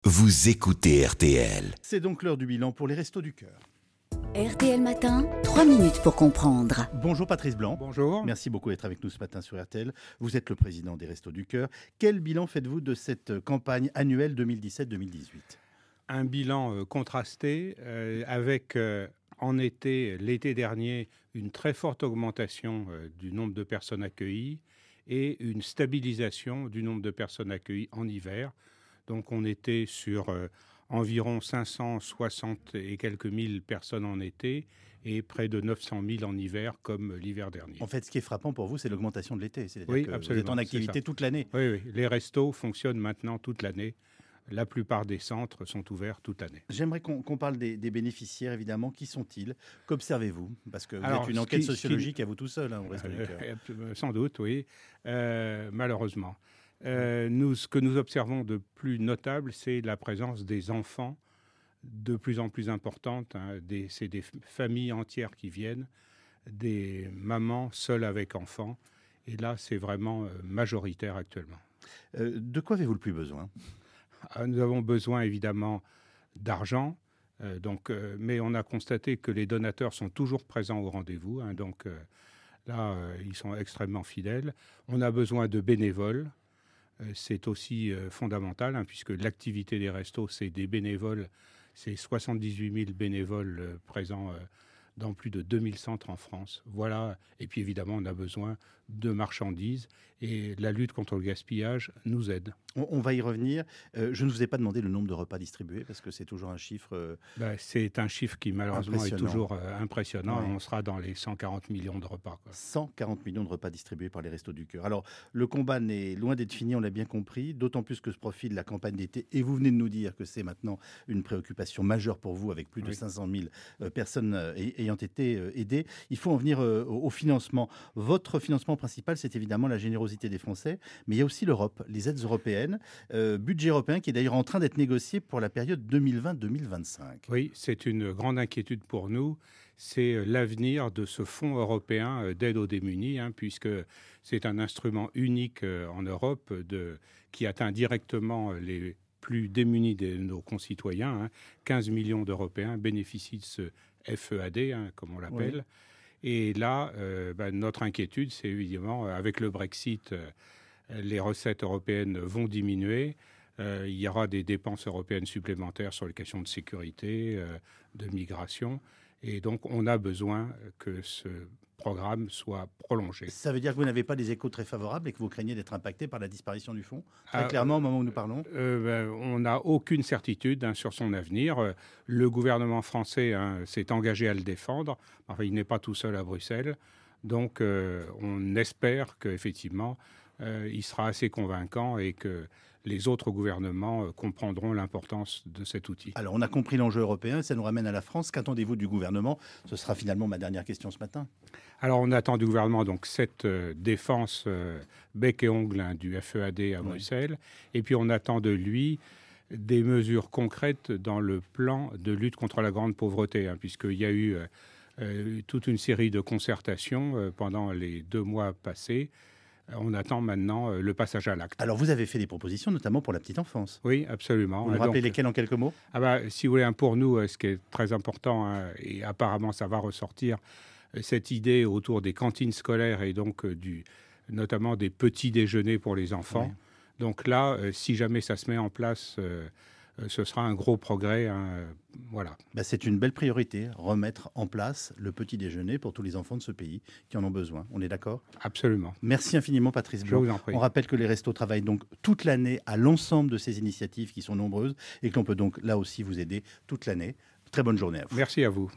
Vous écoutez RTL. C'est donc l'heure du bilan pour les Restos du Cœur. RTL Matin, 3 minutes pour comprendre. Bonjour Patrice Blanc. Bonjour. Merci beaucoup d'être avec nous ce matin sur RTL. Vous êtes le président des Restos du Cœur. Quel bilan faites-vous de cette campagne annuelle 2017-2018 ? Un bilan contrasté avec en l'été dernier, une très forte augmentation du nombre de personnes accueillies et une stabilisation du nombre de personnes accueillies en hiver. Donc on était sur environ 560 et quelques mille personnes en été et près de 900 000 en hiver, comme l'hiver dernier. En fait, ce qui est frappant pour vous, c'est l'augmentation de l'été. C'est-à-dire Oui, que absolument, vous êtes en activité toute l'année. Oui, les restos fonctionnent maintenant toute l'année. La plupart des centres sont ouverts toute l'année. J'aimerais qu'on parle des bénéficiaires, évidemment. Qui sont-ils ? Qu'observez-vous ? Parce que vous Alors, êtes une enquête sociologique à vous tout seul, au Restos du Cœur. Sans doute, oui. Malheureusement. Ce que nous observons de plus notable, c'est la présence des enfants de plus en plus importante. C'est des familles entières qui viennent, des mamans seules avec enfants. Et là, c'est vraiment majoritaire actuellement. De quoi avez-vous le plus besoin ? Nous avons besoin évidemment d'argent, mais on a constaté que les donateurs sont toujours présents au rendez-vous. Ils sont extrêmement fidèles. On a besoin de bénévoles. C'est aussi fondamental, puisque l'activité des restos, c'est des bénévoles. C'est 78 000 bénévoles présents dans plus de 2000 centres en France. Voilà. Et puis évidemment, on a besoin de marchandises et la lutte contre le gaspillage nous aide. On va y revenir. Je ne vous ai pas demandé le nombre de repas distribués parce que c'est toujours un chiffre... c'est un chiffre qui malheureusement est toujours impressionnant. Ouais. On sera dans les 140 millions de repas. 140 millions de repas distribués par les Restos du Cœur. Alors, le combat n'est loin d'être fini, on l'a bien compris, d'autant plus que se profile la campagne d'été. Et vous venez de nous dire que c'est maintenant une préoccupation majeure pour vous, avec plus de 500 000 personnes ayant été aidées. Il faut en venir au financement. Votre financement principal, c'est évidemment la générosité des Français, mais il y a aussi l'Europe, les aides européennes. Budget européen qui est d'ailleurs en train d'être négocié pour la période 2020-2025. Oui, c'est une grande inquiétude pour nous. C'est l'avenir de ce fonds européen d'aide aux démunis, puisque c'est un instrument unique en Europe qui atteint directement les plus démunis de nos concitoyens. 15 millions d'Européens bénéficient de ce FEAD, comme on l'appelle. Oui. Et là, notre inquiétude, c'est évidemment, avec le Brexit, les recettes européennes vont diminuer. Il y aura des dépenses européennes supplémentaires sur les questions de sécurité, de migration. Et donc, on a besoin que ce programme soit prolongé. Ça veut dire que vous n'avez pas des échos très favorables et que vous craignez d'être impacté par la disparition du fonds ? Très clairement, au moment où nous parlons. On n'a aucune certitude sur son avenir. Le gouvernement français s'est engagé à le défendre. Enfin, il n'est pas tout seul à Bruxelles. Donc, on espère qu'effectivement, il sera assez convaincant et que les autres gouvernements comprendront l'importance de cet outil. Alors, on a compris l'enjeu européen, ça nous ramène à la France. Qu'attendez-vous du gouvernement ? Ce sera finalement ma dernière question ce matin. Alors, on attend du gouvernement donc cette défense bec et ongle du FEAD à Bruxelles. Et puis, on attend de lui des mesures concrètes dans le plan de lutte contre la grande pauvreté, puisqu'il y a eu toute une série de concertations pendant les 2 mois passés. On attend maintenant le passage à l'acte. Alors, vous avez fait des propositions, notamment pour la petite enfance. Oui, absolument. Vous me rappelez lesquelles en quelques mots ? Si vous voulez, pour nous, ce qui est très important, et apparemment ça va ressortir, cette idée autour des cantines scolaires et donc notamment des petits déjeuners pour les enfants. Oui. Donc là, si jamais ça se met en place, ce sera un gros progrès. Voilà. C'est une belle priorité, remettre en place le petit déjeuner pour tous les enfants de ce pays qui en ont besoin. On est d'accord ? Absolument. Merci infiniment, Patrice Blanc. Je vous en prie. On rappelle que les restos travaillent donc toute l'année à l'ensemble de ces initiatives qui sont nombreuses et que l'on peut donc là aussi vous aider toute l'année. Très bonne journée à vous. Merci à vous.